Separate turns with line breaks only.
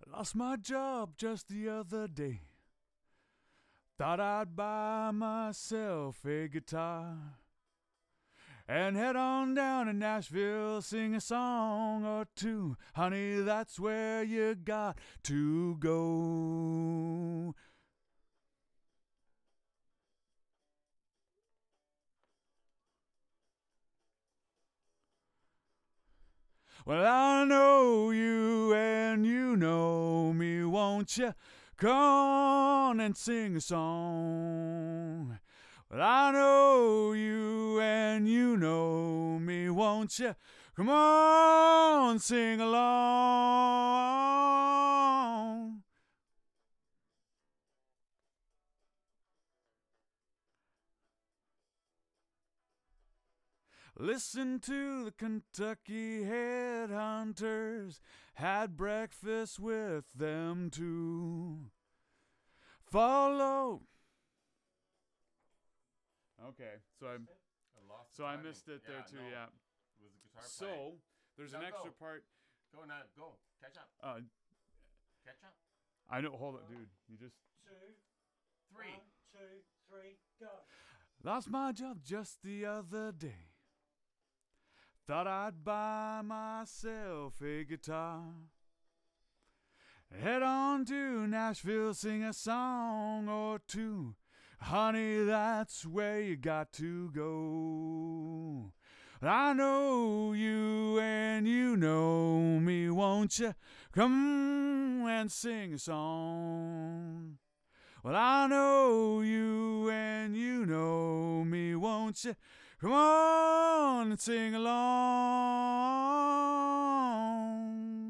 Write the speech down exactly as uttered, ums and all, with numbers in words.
Lost my job just the other day. Thought I'd buy myself a guitar and head on down to Nashville, sing a song or two. Honey, that's where you got to go. Well, I know you and you know me, won't you? Come on and sing a song. Well, I know you and you know me, won't you? Come on, sing along. Listen to the Kentucky Headhunters, had breakfast with them too. Follow. Okay, so I
I lost the
so I
timing.
missed it there
Yeah,
too.
no,
Yeah.
It was the guitar playing.
So there's an
Now
extra
go.
part.
Go now, go. Catch up.
Uh,
Catch up.
I know. Hold it, dude. You just
Two,
Three.
one, two, three, go.
lost my job just the other day. Thought I'd buy myself a guitar. Head on to Nashville, sing a song or two. Honey, that's where you got to go. I know you and you know me, won't you? Come and sing a song. Well, I know you and you know me, won't you? Come on and sing along.